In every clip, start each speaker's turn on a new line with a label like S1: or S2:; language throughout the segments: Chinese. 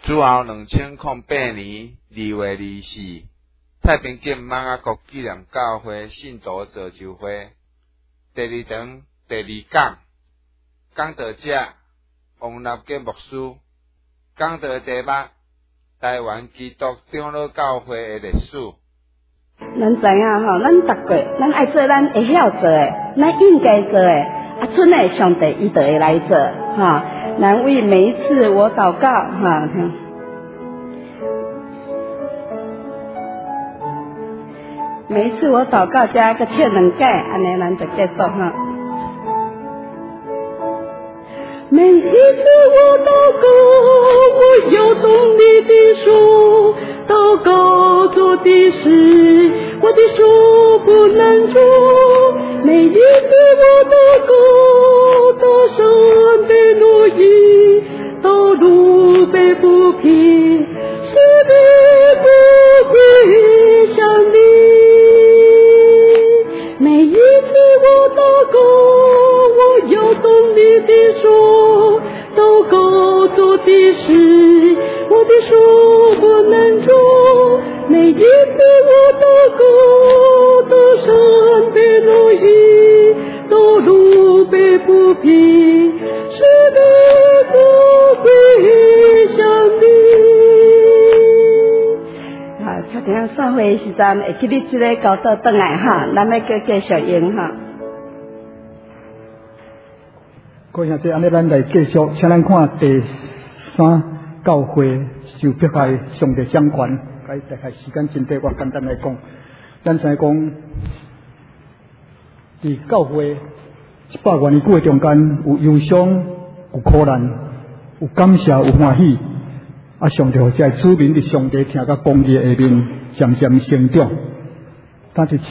S1: 此后2008年2月24，太平间马雅国纪念教会信徒造就会第二场第二讲，讲道者王立基牧师，讲道题目台湾基督长老教会的历史。
S2: 咱知影吼，咱逐个咱爱做咱会晓做的，咱应该做的，剩的上帝伊就会来做哈。咱为每一次我祷告哈，每一次我祷告加个劝两解，安尼咱就结束哈。每一次我祷告，我有动力地说，祷告做的事，我的手不能住。每一次我祷告，大山被挪移，道路被铺平，使你不归向你。每一次我祷告，我有动力地说，祷告做的事，我的手不能住。每一次我祷告，大山被挪移，道路被铺平，使你不归向你。确定散会时阵会去你这个高道转来哈，咱要继续用哈。
S3: 各位兄弟，安尼咱来继续，请咱看第3教会受迫害上帝掌权。大概时间真短，我简单来讲，咱知讲，伫教会100多年过中间，有忧伤，有苦难，有感谢，有欢喜。啊！上帝互这子民伫上帝听甲公义下面渐渐成长。但是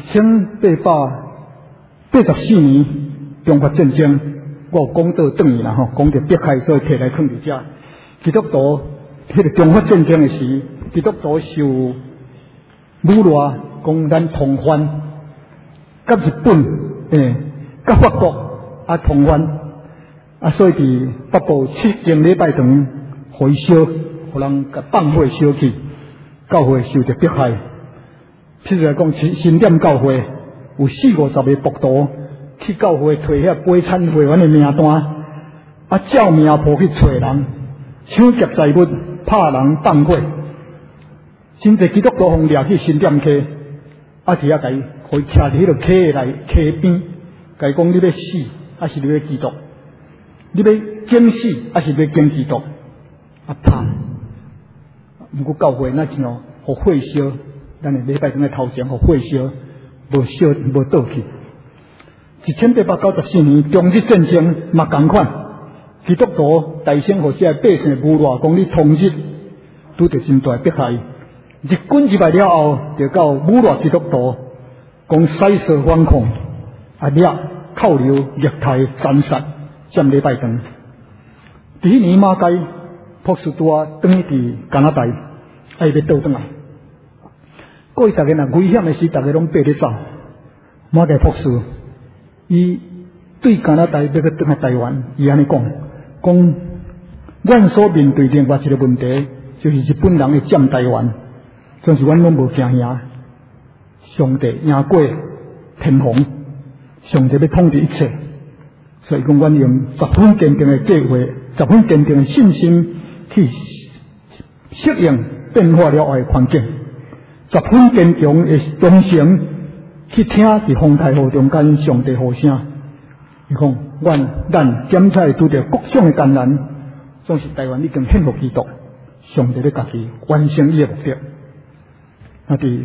S3: 1884年中法战争，我有讲到转去啦吼，讲到迫害，所以摕来放伫遮。基督徒迄个中法战争的时，基督徒受侮辱，讲咱同番，甲日本甲法国同番，所以伫北部7间礼拜堂互伊烧。互人甲放火烧去，教会受着迫害。譬如来讲，新店教会有40-50个暴徒去教会摕遐悲惨会员的名单，照名簿去找人，抢劫财物，拍人放火。真侪基督徒互掠去新店溪，伫遐甲伊，互伊徛伫迄个溪内溪边，甲伊讲你要死，还是你要基督？你要警死，还是要警基督？拍。毋过教会那怎样，互火烧，咱礼拜堂的头前互火烧，无倒去。1894年中日战争嘛同款，基督徒大声互这百姓侮辱，讲你统日拄着真大迫害。日军入来了后，就到侮辱基督徒，讲塞蛇反抗，掠、扣留、虐待、斩杀，占礼拜堂。第一年马街。博士拄转去伫加拿大，要倒转来。过去大家若危险的时，大家拢爬咧走。马家博士，伊对加拿大要去转来台湾，伊安尼讲，阮所面对另外一个问题，就是日本人会占台湾，但是阮拢无惊赢。上帝赢过天皇，上帝要统治一切，所以讲阮用10分坚定的计划，10分坚定的信心。去适应变化了后的环境，10分坚强的忠诚去听伫风台雨中间上帝呼声。伊讲，咱检查拄着各种的艰难，总是台湾已经献服基督，上帝咧家己完成伊的目的。伫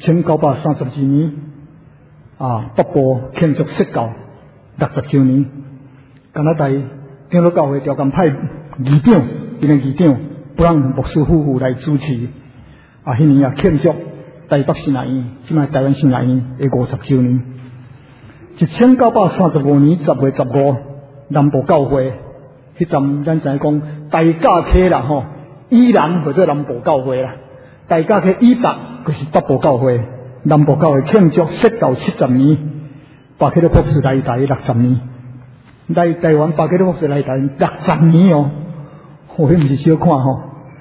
S3: 1932年，北部庆祝释教60周年，加拿大长老教会调监派议长。因为议长不让牧师夫妇来主持，迄年也庆祝台北圣雅院，即卖台湾圣雅院的50周年。1935年10月15，南部教会迄阵咱知讲大甲溪啦吼，依然或者南部教会啦，大甲溪以北就是北部教会，南部教会庆祝释教70年，巴基的博士来台60年，来台湾巴基的博士来台60年哦。迄毋是小看吼，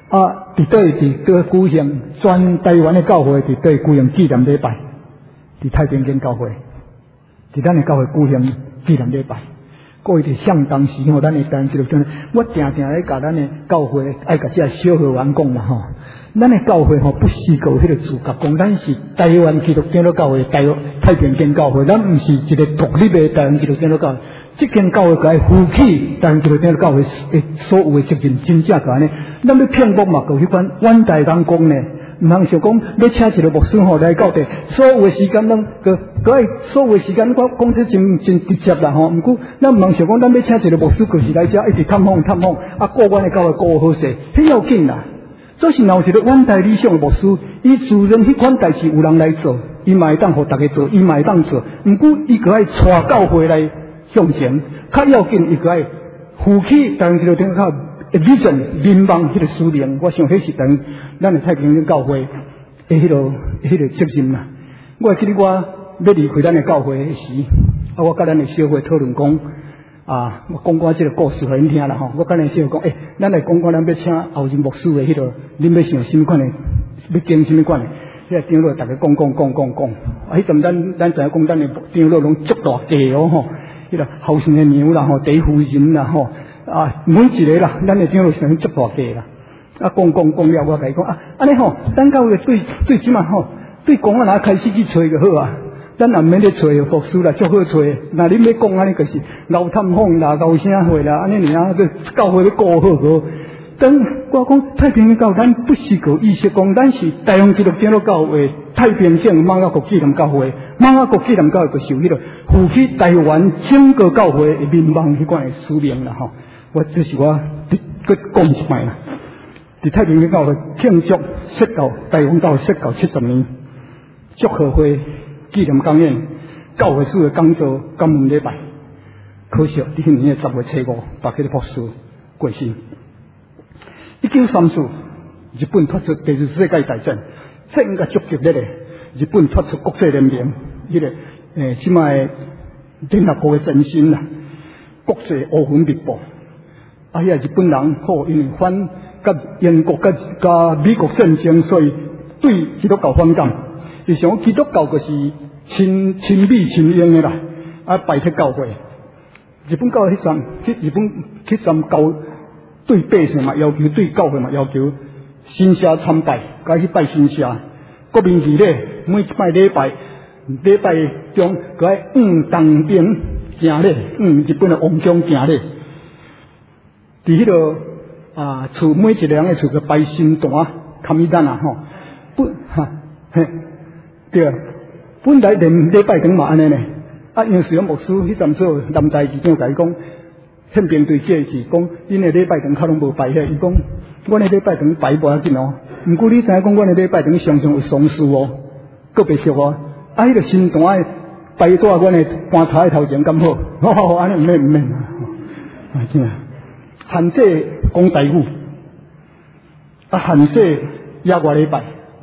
S3: 伫倒举行全台湾的教会伫倒举行纪念礼拜，伫太平间教会，伫咱的教会举行纪念礼拜。各位伫向当时吼，咱的台湾基督教，我定定咧甲咱的教会爱甲这小学员讲啦吼，咱的教会吼不是有迄个资格讲，咱是台湾基督教教会，太平间教会，咱毋是一个独立的台湾基督教教会。这间教会该负起台湾基督教教会所有的责任，真正个安尼。咱要骗牧嘛，就迄款远大人讲呢，毋通想讲要请一个牧师吼来到地，所有的时间拢个爱所有的时间，我讲这真直接啦吼。毋过咱毋通想讲，咱要请一个牧师，就是来遮一直探访，顾阮的教会顾好势，迄要紧啦。做是若有一个远大理想的牧师，伊自然迄款代志有人来做，伊嘛会当互大家做，伊嘛会当做。毋过伊个爱带教会来向前，较要紧，伊个爱负起台湾基督教较vision民望迄个使命。我想迄是等咱的太平间教会的迄个责任啦。我会记得我要离开咱的教会时，我甲咱的小会讨论讲。我讲我这个故事互恁听啦吼。我甲恁小讲，咱来讲咱要请后任牧师的迄个，恁要想什么款的，要经什么款的，迄个长老大家讲。迄阵咱知影讲，咱的长老拢足大计哦吼，迄个后生的娘啦吼，第夫人啦吼，每一个啦，咱的长老想足大计啦。讲了，我甲伊讲安尼吼，咱教会对即嘛吼，对讲哪开始去找就好啊。咱也免咧找牧师啦，足好找。那恁要讲安尼，就是老探访啦、老声会啦，安尼尔这教会要顾好个。等我讲太平间教会，咱不是个意思讲，咱是台湾基督教教会太平间马雅国纪念教会，马雅国纪念教会就是有迄个负起台湾整个教会的民望迄款的使命啦吼。这是我搁讲一摆啦。伫太平间教会庆祝设教台湾教会设教70年，祝贺会。纪念公演，教会史的讲座感恩礼拜，可惜伫迄年的10月初5，把迄个牧师过身。1934，日本脱出第二次世界大战，真个足激烈的。日本脱出国际联盟，迄个即卖联合国的前身啦，国际乌云密布。遐日本人好，因为反甲英国甲美国战争，所以对基督教反感。伊想基督教就是亲美亲英的啦，拜铁教会。日本教会日本教对百姓嘛要求，对教会嘛要求，神社参拜，该去拜神社。国民仪礼每一摆礼拜中，该当兵行礼，日本的王宫行礼。伫迄个厝每一个人的厝个拜神坛、堪米丹啊吼，对啊，本来连礼拜堂嘛安尼呢。因随牧师迄阵做南台市长甲伊讲，宪兵队建议讲，恁的礼拜堂较拢无拜遐。伊讲，阮的礼拜堂拜无要紧哦。毋过你知影讲，阮的礼拜堂常常有丧事哦，个别俗哦。迄个神坛拜在阮的棺材头前咁好，安尼毋免真啊。限制讲台语，限制野外礼拜。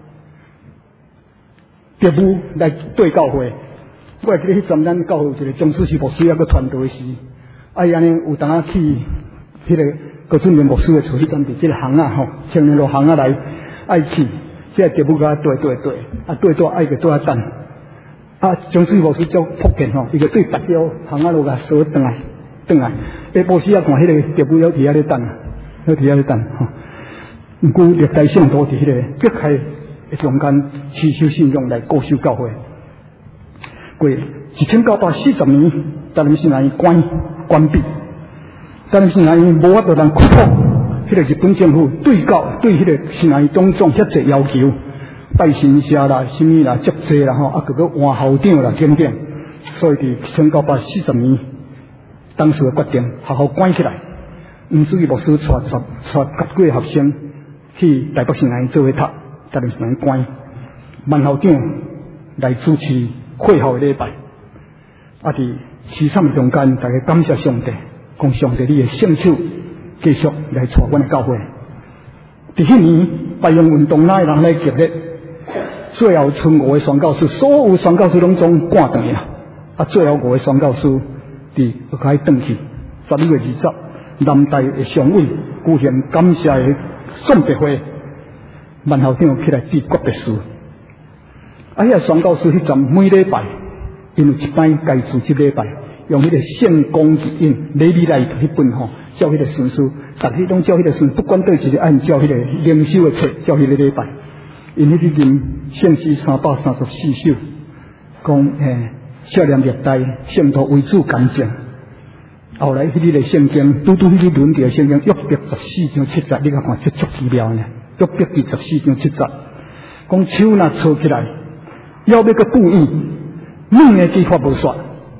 S3: 业务来对教会，我会记得迄阵咱教会有一个张主席牧师个团队时，安尼有当去迄个郭俊明牧师的厝，迄阵伫即个巷吼，青年路巷来去，即个业务甲对爱个对等。张主席牧师足福建吼，伊个对逐条巷路甲锁转来，下晡时看迄个业务有伫遐咧等，吼。毋过历代圣徒伫迄个隔开。中间持守信用来固守教会。过1940年，台南圣堂关闭，台南圣堂无法度通克服迄个日本政府对迄个圣堂种种遐济要求，拜神社啦、什么啦、足济啦吼，个换校长啦等等，所以伫1940年，当时决定学校关起来，吴主义牧师带10几个学生去台北圣堂做伙读。台南圣堂关，万校长来主持会后的礼拜。伫凄惨的中间，大家感谢上帝，讲上帝你的圣手继续来带阮的教会。伫迄年白洋运动哪个人来激烈，最后剩5个宣教师，所有宣教师拢总赶转去啦。最后5个宣教师伫开转去。11月20，南大的常委举行感谢的送别会，万校长起来治国别事。遐宣教师迄阵每礼拜，因有一摆该组织礼拜，用迄个圣公之印礼礼来迄本照迄个顺序，逐日拢照迄个顺序，不管对一个按照迄个灵修的册，照迄个礼拜。因迄个任圣诗334首，讲少年历代圣徒为主干净。后来迄个圣经，拄迄个轮到圣经，约伯14章7节，你甲看足奇妙呢。约伯第14章7节，讲手若操起来，要要个布衣，软的技法无煞。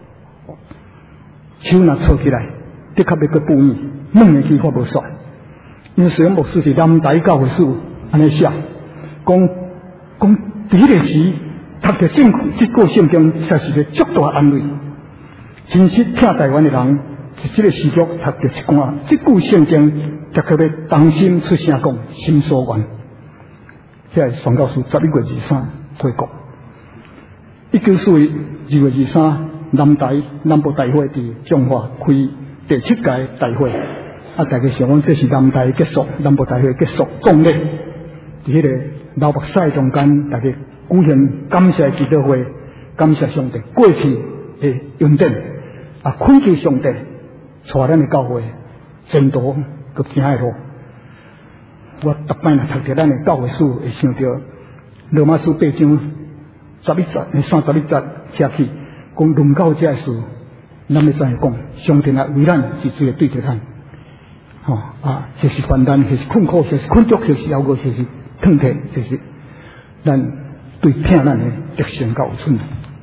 S3: 手若操起来，的确要个布衣，软的技法无煞。因为虽然牧师是南台教会书安尼写，讲伫迄个时，读着这个圣经，才是个足大安慰。真实听台湾的人。即个时局读着一段，即句圣经，才可要当心出声讲，心所愿。遐个宣教师11月23回国，1942年2月23，南部大会伫彰化开第7届大会。大家想讲这是南大结束，南部大会结束壮烈。伫迄个老目屎中间，大家举行感谢祈祷会，感谢上帝过去的恩典，恳求上帝。带咱的教会前途搁行的路，我逐摆若读着咱的教会书，会想到罗马书8章31节写起，讲论到这事，咱要怎样讲？上帝啊，为咱是最对着咱，或是患难，或是困苦，或是困足，或是夭饿，或是痛痛，就是咱对听咱的德行较有准。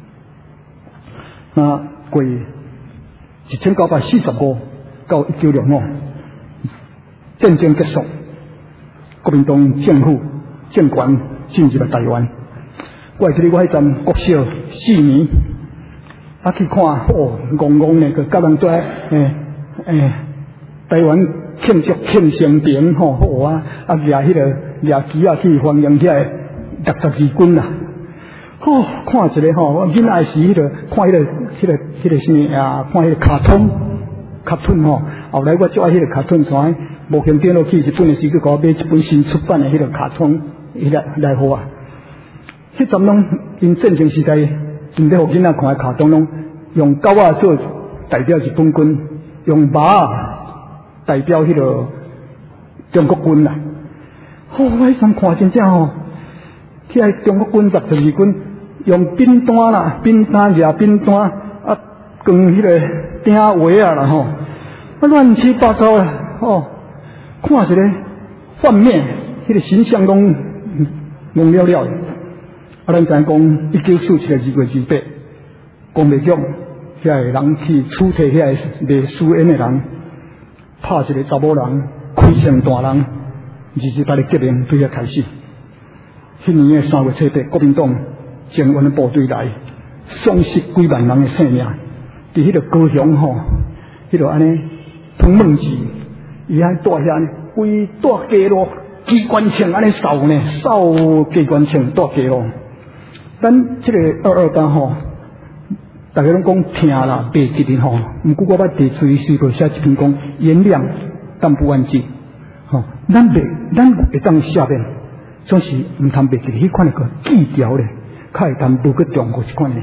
S3: 那过1945到1965，战争结束，国民党政府政权进入了台湾。我会记得我迄阵国小4年，去看戆戆呢个甲人在台湾庆祝庆生平好举迄个举旗去欢迎遐个62军啦。看一个我囡仔时迄个看迄个什么看迄个卡通后来我最爱迄个卡通，所以无形电脑去日本的时候，给我买一本新出版的迄个卡通，来互我。迄阵拢因战争时代，真咧互囡仔看的卡通拢用狗仔做代表日本军，用马代表迄个中国军啦。我迄阵看真正起来中国军62军。用扁担啦，扁担抓扁担，扛迄个鼎围啦乱七八糟啦看一个幻灭，迄个形象拢懵了了的。咱知影讲1947年2月28，公卫局遐个人去处理遐个卖私烟的人，拍一个查某人，开成大人，28日革命对遐开始。迄年的3月7日，国民党前援的部队来，丧失几万人的性命。伫迄个高雄迄个安尼通梦寺，伊安带遐呢，规带街路机关枪安尼扫呢，扫机关枪带街路。咱这个228大家拢讲听啦，袂记哩毋过我捌伫随时都写一篇讲原谅但不忘记咱会当下面，总是毋通袂记哩迄款个记条咧。较会当无去中国一款呢。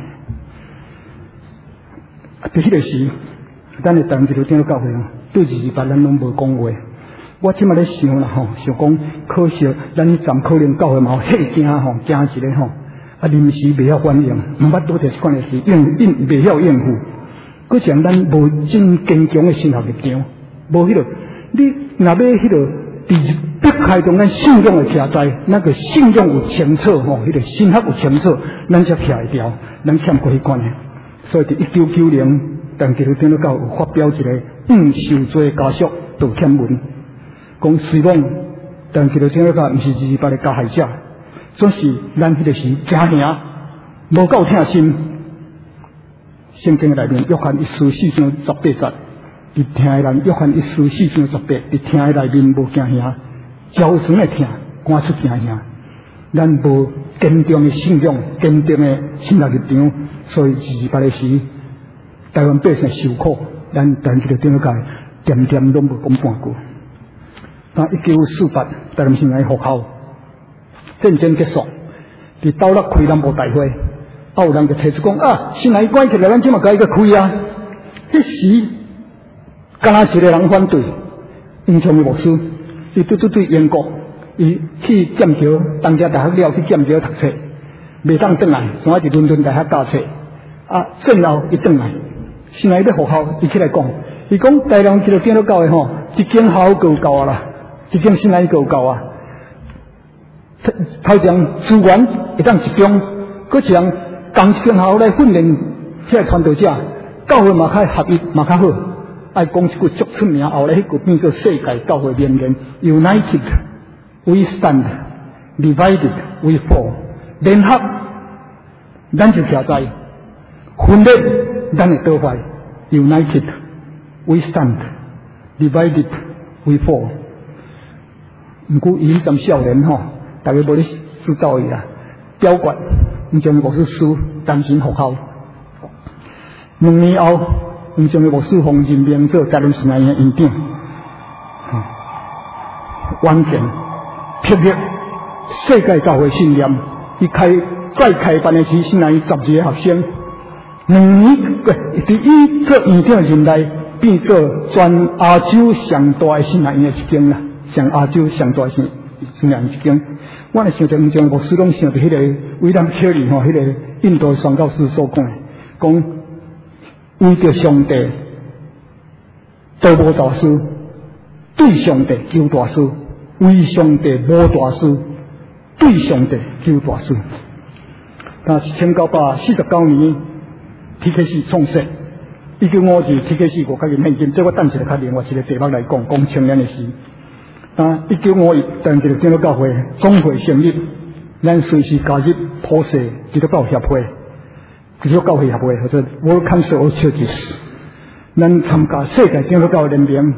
S3: 伫迄个时，咱的台湾基督教教会对28咱拢无讲话。我即马咧想啦想讲可惜咱迄站可能教会嘛吓惊惊一个临时袂晓反应，毋捌拄着一款的事，袂晓应付。佫像咱无真坚强的信仰立场，无迄个你若要迄个。伫逼开中咱信仰的徛在，那个信仰有清楚迄个心学有清楚，咱才徛会掉，咱欠过迄款的。所以伫1990年，但基督教有发表一个受罪家属道歉文，讲虽然但基督教毋是28的加害者，总是咱迄个时真兄无够疼心。圣经内面约翰1书4章18节。伫听的人，约翰1书4章18，伫听的内面无惊吓，招生的听，赶出惊吓。咱无坚定的信仰，坚定的信仰立场，所以28的时，台湾百姓受苦，咱基督教点点拢无讲半句。 但1948台南新来复校，战争结束，伫斗六开南部大会，有人就提出讲啊，新来关起来，咱即马甲伊个开啊。迄时，敢若一个人反对，英雄的牧师，伊对英国，伊去剑桥，东家大学了去剑桥读册，袂当转来，所以伫伦敦大学教册。啊，战后伊转来，新来要复校，伊起来讲，伊讲台南这个建筑教的吼，一间校够够啊啦，一间新来够够啊。头前资源会当集中，搁一人同一间校来训练这个传道者，教会嘛较合一嘛较好。爱讲一句足出名，后来迄句变做世界教会名言 ：United we stand, divided we fall。联合，咱就徛在；分裂，咱会倒坏。United we stand, divided we fall。毋过伊迄阵少年吼，大家无咧知道伊啦。表决，毋将牧师输，担心复校。2年后，毋将牧师奉任命做台南新爱院院长，完全霹雳世界教会信念。伊再开办的时，新爱院12个学生，2年伫伊做院长任内，变做全亚洲上大的新爱院的一间啦，上亚洲上大的新爱院一间。我咧想着毋将牧师拢想着迄个威廉·凯利吼，迄个印度宣教师所讲的，讲为着上帝都无大事，对上帝求大事；为上帝无大事，对上帝求大事。但1949年 TKC 创设，1952 TKC 5角银现金，这我等一下较另外一个题目来讲，讲青年的事。但1951当基督建筑教会总会成立，咱随时加入普世基督教协会、基督教会协会或者 World Council of Churches， 咱参加世界基督教联盟，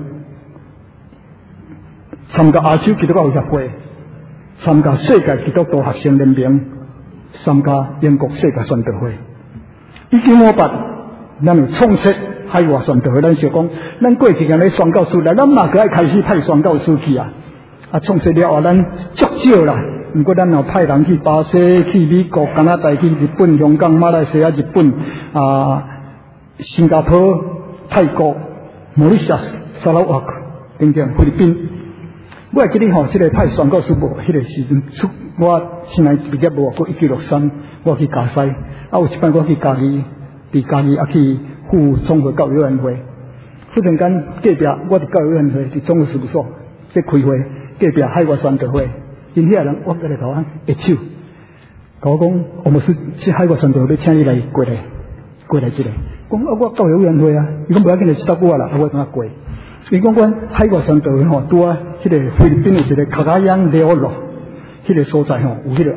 S3: 参加亚洲基督教协会，参加世界基督徒学生联盟，参加英国世界宣道会。1958咱有创设海外宣道会，咱想讲，咱过去安尼宣教师来，咱嘛个爱开始派宣教师去啊！啊，创设了后，咱足少啦。毋过咱有派人去巴西、去美国、加拿大、去日本、香港、马来西亚、日本新加坡、泰国、摩里西亚、沙拉瓦克等等，菲律宾。我会记得吼，这个派宣教师无，迄个时阵出我新来毕业无过1963，我去加西，有一摆我去嘉义，伫嘉义去副综合教育委员会。忽然间隔壁，我伫教育委员会伫总务事务所在开会，隔壁海外宣道会，因遐人我过来甲我握手，甲我讲，我们是去海外宣道会，要请你来过来一个。讲我教育委员会啊，伊讲不要紧，就10我啦，我怎啊过？伊讲阮海外宣道会吼，拄啊，迄个菲律宾的一个卡加央列罗，迄个所在吼，有迄个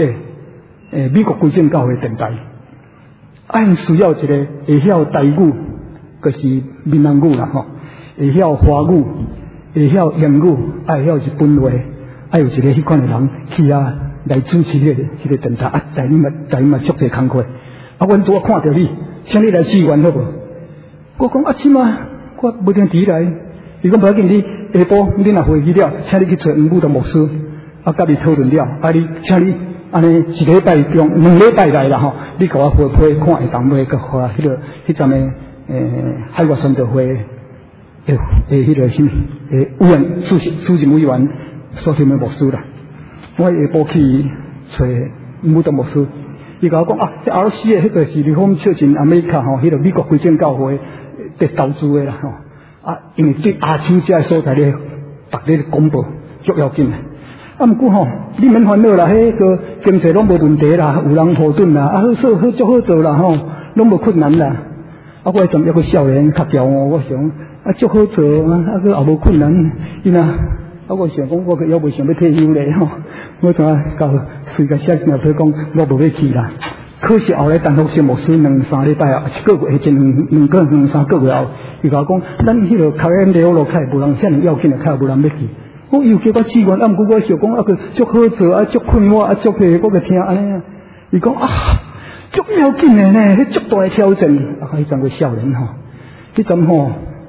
S3: RCA， 美国归正教会电台。因需要一个会晓台语，就是闽南语啦吼，会晓华语，会晓英语，会晓日本话，有一个迄款的人去啊来主持迄个电台啊，台语嘛足侪工课。阮拄看到你，请你来支援好无？我讲即马我无定迟来，伊讲不要紧，你下晡你若回去了，请你去找吴武的牧师，甲你讨论了，请你。安尼1礼拜中2礼拜来啦吼，你甲我回批看会当袂个互迄个迄阵的海外宣道会迄个什么委员主任委员所听的牧师啦。我下晡去找武德牧师，伊甲我讲啊，这RC的迄个是利丰笑进美卡吼，迄个美国归正教会伫投资的啦吼，因为对亚洲这所在咧，逐日广播足要紧的。毋过吼，你免烦恼啦，迄个经济拢无问题啦，有人护盾啦，好足好做啦吼，拢无困难啦。我迄阵抑个少年较骄傲，我想足好做，个也无困难。伊若我想讲，我个犹未想要退休咧吼，我怎到随个写一条讲，我无要去啦。可惜后来单独小牧师2-3礼拜一个月，甚至2-3个月后，伊甲我讲，咱迄个开演了开无人遐尼要紧的，开无人要去。我又叫我支援，毋过我想讲个足好做，足快活，足个我个听安尼。伊讲足要紧的呢，迄足大的挑战。迄阵个少年吼，迄阵吼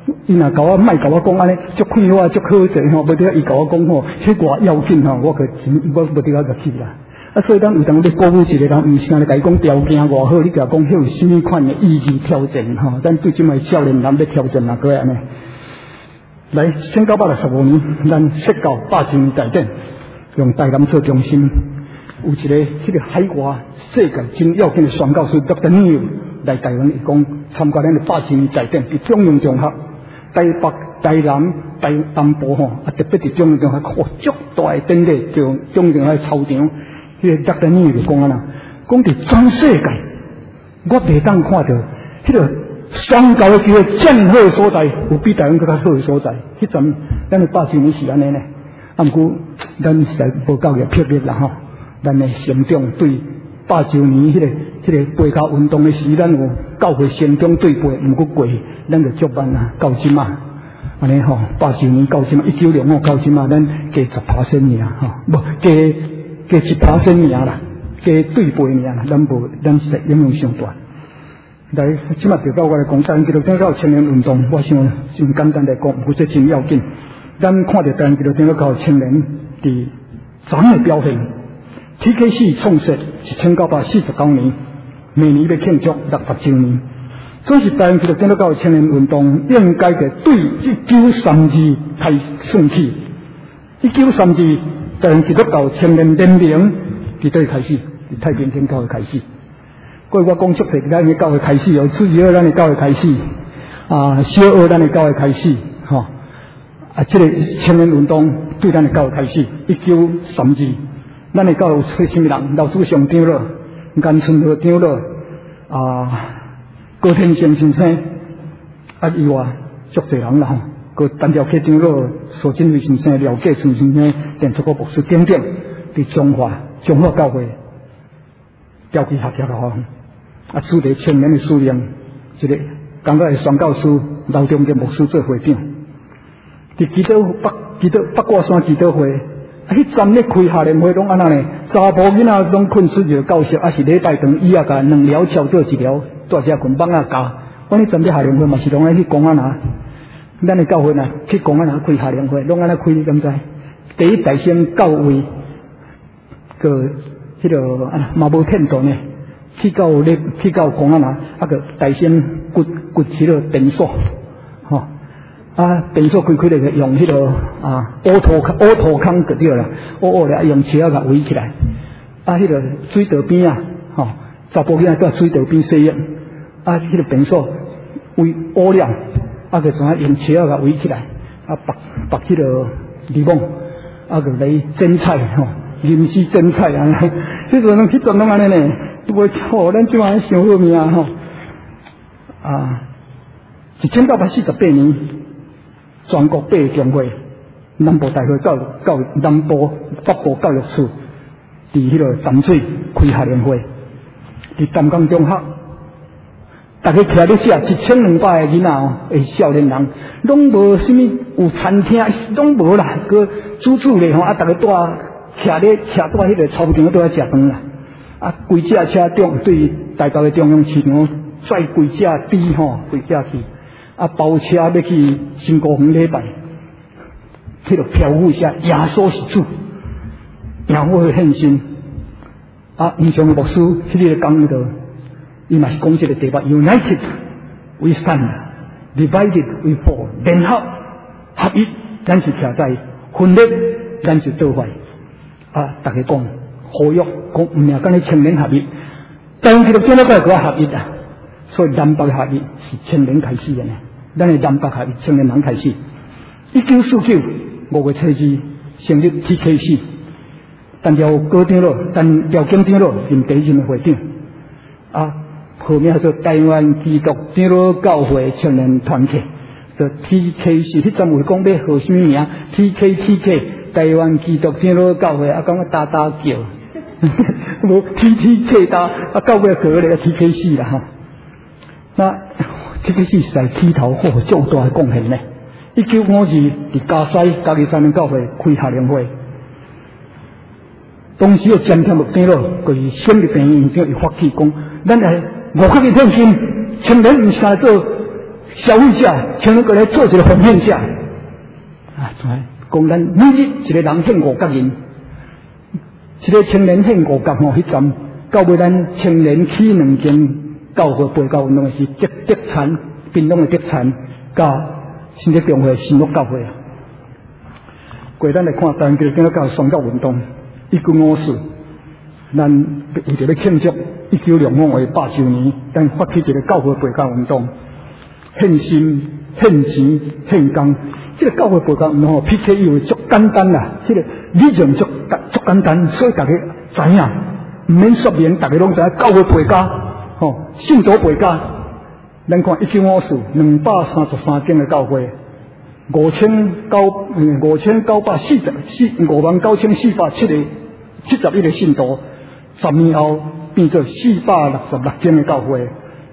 S3: 伊若甲我莫甲我讲安尼，足快活足好势吼，无得伊甲我讲吼，迄偌要紧吼，我无得甲去啦。啊，所以咱有当要鼓舞一个人，毋是安尼甲伊讲条件偌好，你甲讲迄有甚物款的意义挑战吼？咱对即卖少年人要挑战也过安尼。来，1965年，咱设到80年代顶，用台南做中心，有一个迄个海外世界真要紧的宣教师Dr. Neil来台湾，伊讲参加咱的80年代顶，伫中央中学、台北、台南、台南部吼，啊特别伫中央中学，足大的典礼，就中央中学操场，迄个Dr. Neil就讲啊啦，讲伫全世界，我袂当看到迄个。宣教的机会正好的所在，有比台湾更较好的所在。迄阵，咱的80年是安尼呢。啊，毋过咱实无够个魄力啦吼。咱的成长对80年迄个背靠运动的时，咱有教会成长对背，毋过过，咱就足慢啊，到即嘛。安尼吼，80年到即嘛，1905到即嘛，咱加10%尔吼，无加1%尔啦，加对背尔啦，咱实影响上大。来，即马就到我来讲，台湾基督教青年运动，我想真简单来讲，不过这真要紧。咱看到台湾基督教青年伫怎的表现 ？TKC 创设1949年，每年要庆祝60周年。这是台湾基督教青年运动应该的对1932开算起。1932台湾基督教青年联盟伫对开始，伫太平天教会开始。过我讲足侪，咱的教会开始哦，初二咱的教会开始，小二咱的教会开始，吼，这个青年运动对咱的教会开始。1932，咱的教会有出什么人？老祖上长老、颜春和长老、高天先先生，以外足侪人啦吼，个单条溪长老、苏振辉先生、廖继春先生、电出国牧师等等，伫中华教会调旗合约咯吼。处理青年的事业，一个感觉的宣教师刘中杰牧师做会长，伫北挂山基督会，迄站咧开夏令会拢安那呢？查甫囡仔拢困出去教室，是礼拜堂以后甲2条翘做1条，大只捆绑教。我咧站咧夏令会嘛是拢爱去公安拿，咱的教会呐去公安拿开夏令会，拢安那开，敢知？第一大先教会个迄个嘛无骗做呢。去到公安啊，个大先掘迄个电锁，吼，电锁开咧个用迄个乌土坑就对啦，咧用车甲围起来，迄个水道边吼，查甫囡仔在水道边洗浴，迄个电锁为乌了，就怎用车甲围起来，绑迄个渔网，个来蒸菜吼，临时蒸菜迄阵拢安尼呢。袂错，咱即摆想好命吼！1948年，全国8个中会，南部大会南部北部教育处，伫迄个淡水开夏令会，伫淡江中学，大家徛咧遮1200个囡仔诶，少年人，拢无啥物有餐厅，拢无啦，个煮咧吼，大家住徛迄个操场都在食饭啦。规只车中对台北的中央市场载规只猪吼，规只去，包车要去新高雄礼拜，迄个漂浮下耶稣是主，耶稣会现身。印象牧师迄个讲到，伊嘛是讲这个题目 ：United we stand, divided we fall。然后合一，咱是徛在分裂，咱就倒坏。大家讲。呼吁讲，唔係講你青年合一，但係就見到嗰個合一啊，所以南北合一是青年開始嘅呢。咱係南北合一青年人開始。1949 5月初2成立 TKC， 單條高長老、單條經長老任第一任會長，號名叫做台灣基督長老教會青年團體，就 TKC。迄陣會講要號什麼名 ？TK 台灣基督長老教會，講我打叫。无 TTK 打到尾個嚟個 TKC 啦哈，那 TKC 是在起頭好重大嘅貢獻呢。1952伫嘉義三年教會開夏令會，當時嘅詹天木長老佢省立病院長伊發起講，咱係500個現金，青年唔是來做消费者请人过来做一个奉献者啊，讲咱每日一个人献5角银，一个青年献5角吼，迄站到尾咱青年起2间教会陪教运动的是德产，槟榔的德产，甲新德中会新乐教会啊。过咱来看台湾基督教宣教运动，1954，咱为着要庆祝1965的80周年，咱发起一个教会陪教运动，献心、献钱、献工。这个教会陪教运动 PKU 足简单啦，这个理论足简单，所以大家知影，唔免说明，大家拢知影教会陪教，信徒陪教。咱看1954 233间嘅教会5,941个信徒，10年後變做466間嘅教會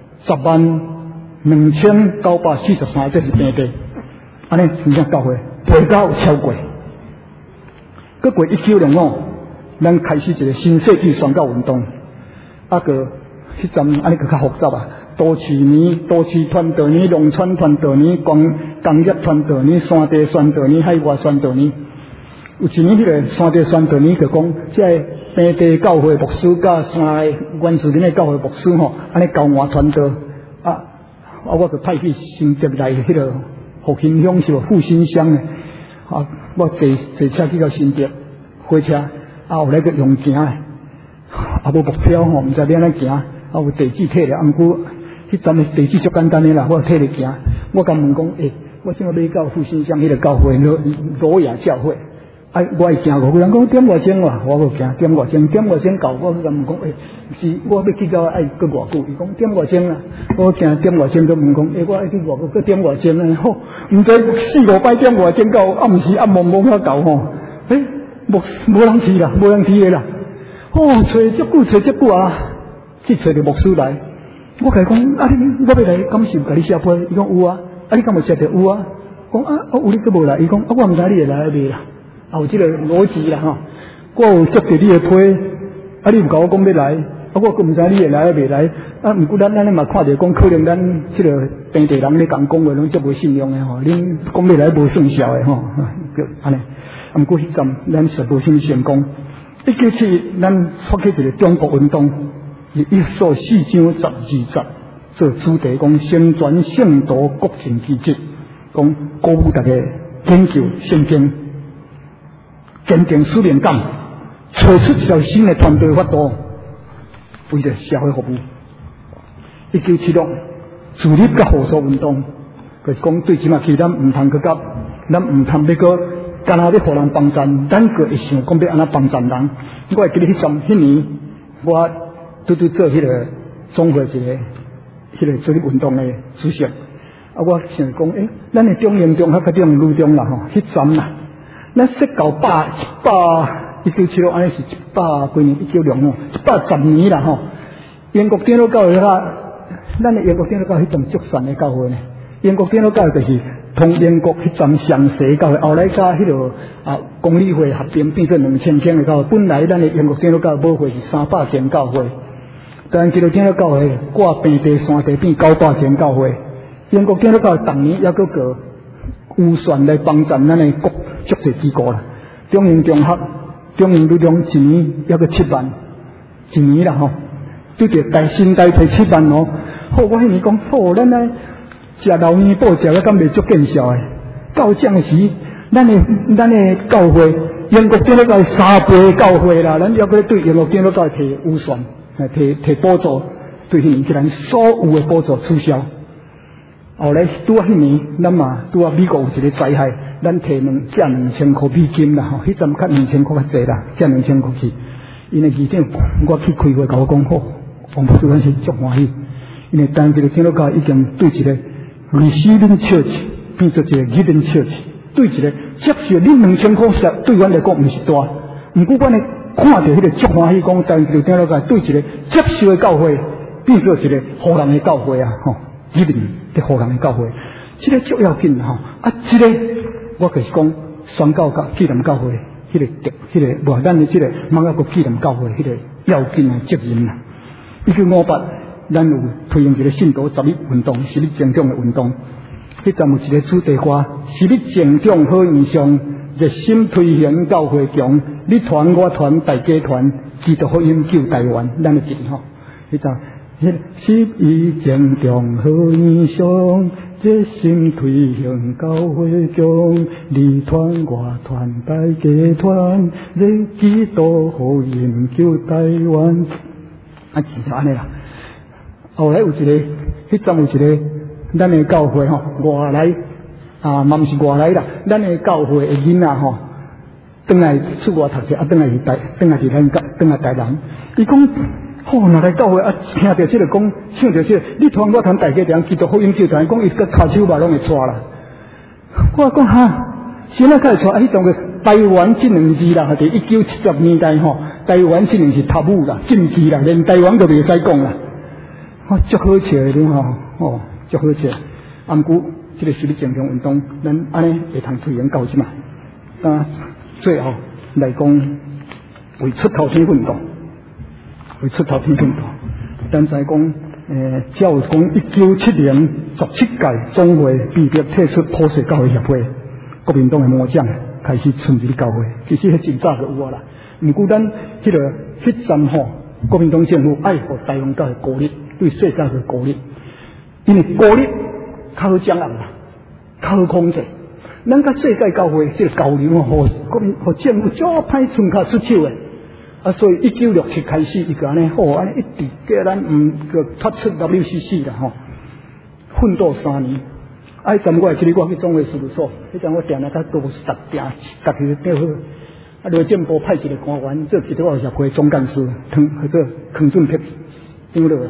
S3: ，10,2,943，這是平地。安尼真正教會陪教超過。過1905，咱開始一個新世紀宣教運動，個迄陣安尼個較複雜啊。都市年、都市傳道年、農村傳道年、工業傳道年、山地宣道年、海外宣道年。有一年迄個山地宣道年就講，即係平地教會牧師甲山原始林嘅教會牧師吼，安尼交換傳道我就派去新竹來迄個復興鄉是復興鄉嘅我坐車去到新竹火車後來個用行嘅無目標吼，毋知要安怎行有地址摕咧，毋過迄陣嘅地址足簡單嘅啦，我摕咧行。我甲問講，我怎個要到復興鄉迄個教會羅雅教會？我會行5個人講點外鐘喎，我個行點外鐘到，我甲問講，是我要去到愛過偌久？伊講點外鐘啊，我行點外鐘，佢問講，我愛去偌久，佢點外鐘啊？吼，毋知4-5擺點外鐘到，暗時暗濛濛遐到吼，無人去啦，無人去嘅啦，找足久啊！去找着牧師來，我甲伊講，我要來感受甲你寫批，伊講有啊，你敢有寫着有啊？講我有你做無來，伊講我毋知你會來還未啦，有即個邏輯啦吼，我有接着你的批，你毋甲我講要來，我佫毋知你會來還未來，毋過咱嘛看着講，可能咱即個平地人咧講講話攏足無信用誒吼，恁講要來無算數誒吼，就安尼。毋過迄陣咱實無啥成功。1971咱發起一個中國運動。以104章12節做主題，講宣傳聖徒國情基質，講鼓舞大家研究聖經，堅定使命感，找出一條新的團隊法度，為着社會服務。1976自立甲互助運動，就是講最起碼其咱毋通去甲，咱毋通要個干那要互人幫贊，咱個會想講要安怎幫贊人。我會記得迄年我。做迄個總會一個迄個做啲運動嘅主席，我想講，咱嘅中英中較較中女中啦吼，迄陣啦，咱說到1976安尼是100幾年，1965 110年啦吼。英國長老教會咱嘅英國長老教會迄陣足善嘅教會呢，英國長老教會就是同英國迄陣上世嘅教會，後來加迄個公理會合併變成2000間嘅教會，本來咱嘅英國長老教會母會是300間教會。但基督長老教會掛平地山地變900間教會，英國長老教會逐年還佫個預算來幫助咱的國足濟機構啦。中英中學、中英女中一年還佫7萬，一年啦吼，對着新台幣7萬哦。好，我迄年講好，咱來食老年補食，敢袂足見效誒。到這時，咱的教會，英國長老教會3倍教會啦，咱還佫對英國長老教會提預算。提補助，對迄年既然所有嘅補助取消，後來拄啊迄年，咱嘛拄啊美國有一個災害，咱提借2000塊美金啦吼，迄陣較2000塊較濟啦，借2000塊去。因為議長我去開會甲我講好，王牧師咱是足歡喜，因為當時個聽到教已經對一個 receiving church 變做一個 giving church， 對一個接受你2000塊實對阮來講毋是大，毋過阮誒。看到迄個足歡喜，講但是聽到個對一個接受嘅教會變做一個互人嘅教會啊！吼，一定嘅互人嘅教會，這個足要緊吼。這個我就是講宣教甲紀念教會，迄個無咱嘅這個馬雅國紀念教會，迄個要緊嘅責任啦。1958 咱有推行一个信徒十日运动，十日成长的运动。迄阵有一个主题歌，十日成长好印象，热心推行教会强，你团我团大家团，基督福音救台湾，咱会记吼。迄阵十日成长好印象，热心推行教会强，你团我团大家团，热基督福音救台湾。就是安尼啦。后来有一个，迄阵有一个，咱的教会吼，外来嘛毋是外来啦，咱的教会的囡仔吼，转来出国读册，转来伫台南。伊讲，吼，若来教会听到即个讲，唱到即个，你团我团大家团，基督福音救台湾，讲伊个骹手嘛拢会带啦。我讲哈，现在开始带，迄种个台湾这两字啦，伫1970年代吼。台湾这两是塔布啦，禁忌啦，连台湾都袂使讲啦。足好笑的吼，足好笑。毋过，这个十日成长运动，咱安尼会通推行到即嘛。最后来讲，为出头天运动，咱知讲，只有讲1970年17届总会毕业退出普世教会协会，国民党的魔将开始存入教会。其实迄真早就有啊啦。毋过咱迄阵吼，国民党政府爱互台湾教会鼓励，对世界的鼓励，因为鼓励较好掌握啦，较好控制。咱甲世界教会这个交流吼，互政府足歹寸脚出手诶。所以1967开始，伊就安尼好，安尼一直叫咱个脱出 WCC 啦吼，奋斗3年。迄阵我会记得我去总会事务所，迄阵我定来甲高博士逐个调好。内政部派一个官员做基督教协会总干事，或者康俊平长老啦。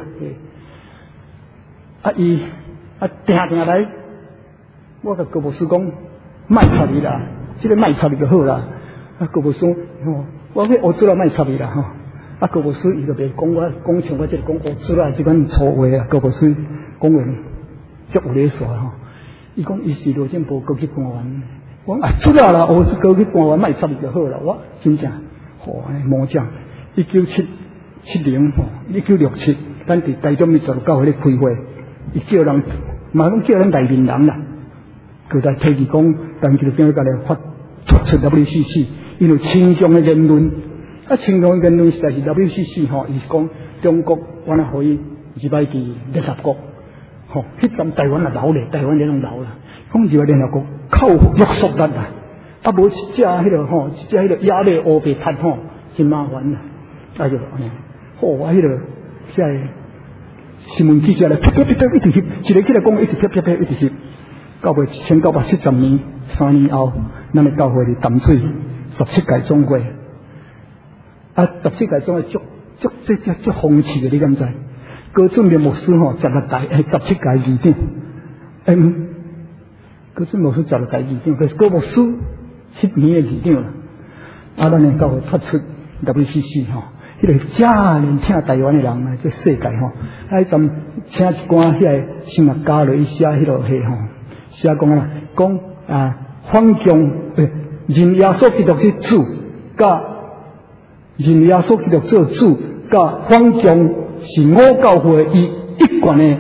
S3: 伊定来，我甲高博士讲，卖插你啦，这个卖插你就好啦。高博士我要学出来卖插你啦吼。高博士伊就袂讲像我这个讲学出来这款粗话啊。高博士讲话足有礼数吼。伊讲伊是内政部高级官员。我讲出来啦，我是高级官员，卖插你就好啦。我真正魔将1970吼，1967，咱伫台中12教会咧开会，伊叫人嘛拢叫咱内面人啦，佢来提议讲，但是变甲来发出 WCC， 因为倾向的言论，倾向的言论实在是 WCC 吼，伊是讲中国我那可以入来去联合国，吼，迄阵台湾也老咧，台湾咧拢老啦。讲入联合国靠约束咱啦，无一只迄个吼，一只迄个亚美乌白塔吼，真麻烦啦。就安尼，好，迄个即个新闻记者来，一直翕，一个起来讲，一直翕，一直翕。到尾1970年3年后，咱的教会伫淡水17届总会，17届总会足风趣的，你敢知？高准的牧师吼，17届议长，高准牧师16届议长，可是高牧师7年的议长啦。咱的教会发出 WCC 吼，迄个正年听台湾的人啊，这世界吼，阵请一寡迄个新学家来写迄落戏吼，写讲反共认耶稣基督是主，甲认耶稣基督做主，甲反共是我教会一贯的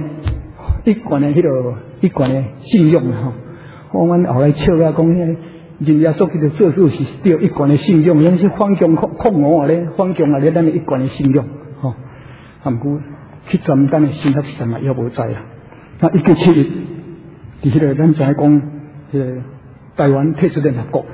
S3: 信仰吼。阮后来笑啊，讲认耶稣基督做主是对一贯的信仰，因是反共抗我啊咧，反共啊咧，咱的一贯的信仰吼。毋过迄阵咱的新学生啊，也无在啦。1971，伫迄个咱知影讲，迄个台湾退出联合国，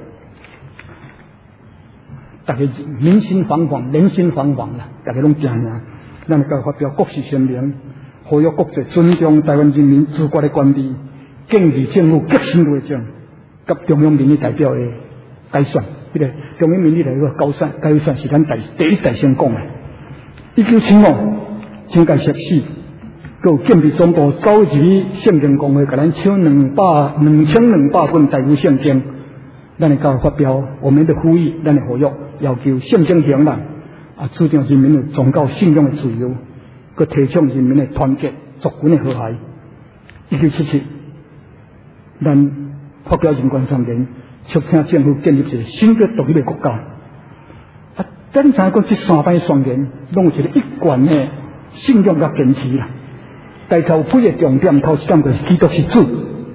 S3: 大家人心惶惶啦，大家拢惊呀。咱个发表国事声明，呼吁国际尊重台湾人民自决的权利，建议政府革新内政，甲中央民意代表的改选。迄个中央民意代表改选是咱第一代先讲的。1975，蒋介石死，有建备总部走入圣经公会，甲咱抢2200本台语圣经。咱的教会发表我们的呼吁，咱的呼吁，要求圣经行人主张人民的宗教信仰的自由，佮提倡人民的团结、族群的和谐。1977，咱发表人权宣言，促请政府建立一个新的独立的国家。咱知影讲这3摆宣言，拢有一个一贯的信仰甲坚持啦。大头批的重点，头一点就是基督是主。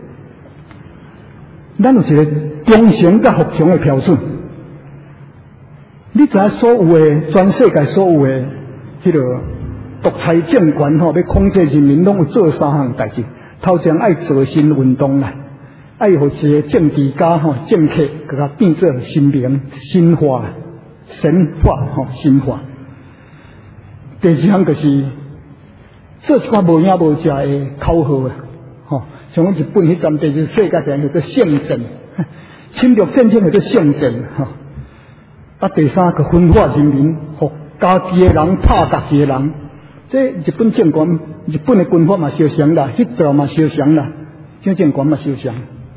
S3: 咱有一个忠诚甲服从的标准。你知影所有的全世界所有的迄个独裁政权要控制人民，拢有做三项代志。头前爱做新运动啦，爱互一个政治家政客甲它变做神明、神化、神化。第二项就是做一寡无影无食的口号像日本迄阵地就是世界上叫做宪政，侵略战争叫做宪政第三个分化人民，互家己的人拍家己的人。这日本政权、日本的军法嘛相像啦，迄条嘛相像啦，这政权嘛相像。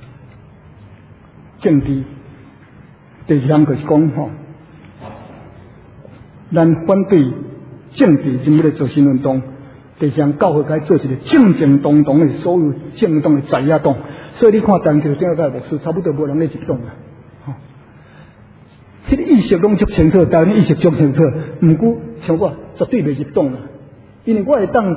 S3: 政治第二项就是讲咱反对政治人物来做新运动。第三，教会该做一个正正当当的所有政党的在野党，所以你看当朝顶个牧师差不多无人咧入党啊，迄个意识拢足清楚，但意识足清楚，毋过像我绝对袂入党啦，因为我会当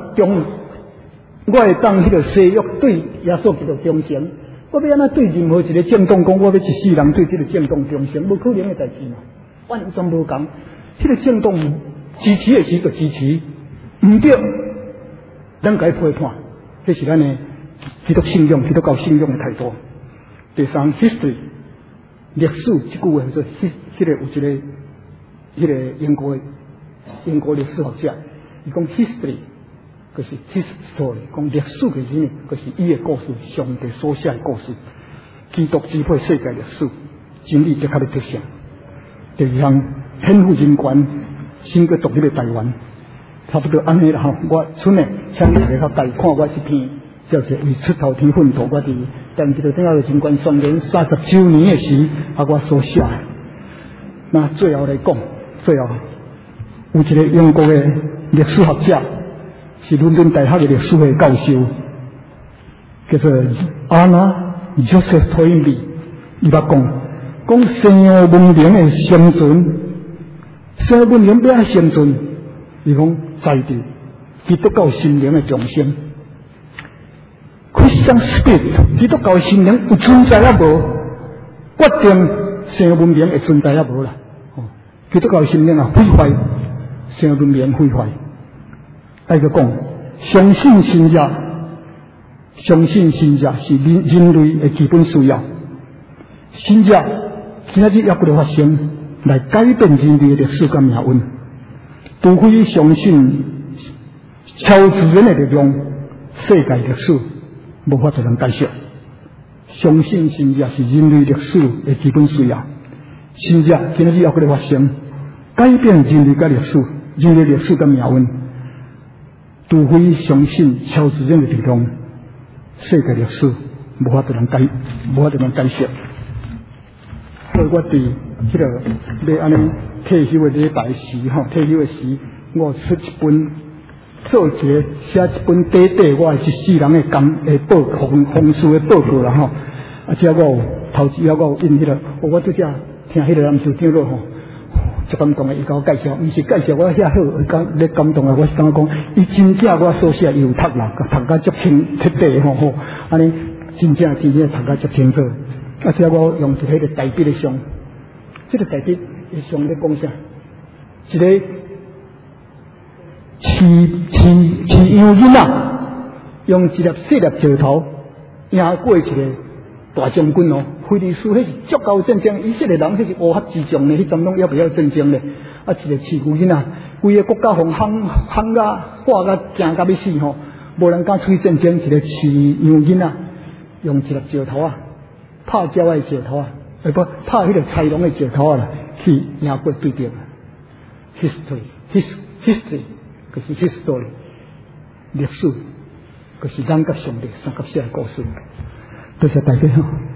S3: 迄个西约对耶稣基督忠诚，我要安怎对任何一个政党讲，我要一世人对这个政党忠诚，无可能的代志嘛，完全无共。迄个政党支持的时就支持，毋对。咱该批判，这是咱的基督信仰、基督教信仰的态度。第三 ，history 历史这句话叫做迄个有一个英国历史学者，伊讲 history 就是 his story， 讲历史的什么，就是伊的故事，上帝所写的故事，基督支配世界历史，真理的确的thực现。第二项，天赋人权，新个独立的台湾。差不多安尼啦我剩诶，请你来较家看我这篇，就是为出头天奋斗，我伫但记得顶下个人权宣言30周年诶时，我所写诶。那最后来讲，最后有一个英国诶历史学者，是伦敦大学诶历史系教授，叫做安娜Joseph Toynbee，伊捌讲西洋文明诶生存，西洋文明要爱生存。伊讲在地基督教心灵的重生 ，Christian Spirit 基督教心灵有存在啊无？决定西洋文明会存在啊无啦？基督教心灵啊毁坏，西洋文明毁坏。再个讲，相信信仰是人类的基本需要。信仰今仔日要过来发生，来改变人类的历史甲命运。除非相信超自然的力量，世界历史无法度能解释。相信信仰是人类历史的基本需要。信仰今日要过来发生，改变人类甲历史，人类历史甲命运。除非相信超自然的力量，世界历史无法度能解释。所以我伫迄个要安尼。退休的礼拜时，退休的时，我出一本做写一本短我一世人的风事的报告啦即我有头一我有印迄个，我拄则听迄个人就听落足感动的，伊甲我介绍，毋是介绍我遐好，咧感动的，我是感觉讲，伊真正我所写伊有读啦，读甲足清彻底安尼真正读甲足清楚，即我用一个大笔的上，这个大笔。伊上咧讲啥？一个饲羊囡仔，用一粒细粒石头赢过一个大将军菲利斯迄是足够战争，以色列人迄是乌合之众咧，迄阵拢要不要战争咧？一个饲牛囡仔，规个国家互夯甲化甲惊甲要死无人敢出去战争。一个饲羊囡仔用一粒石头拍鸟的石头不拍迄个豺狼的石头啦。去赢过对敌 history 就是 history 历史，就是咱甲上帝三角写的故事。多谢大家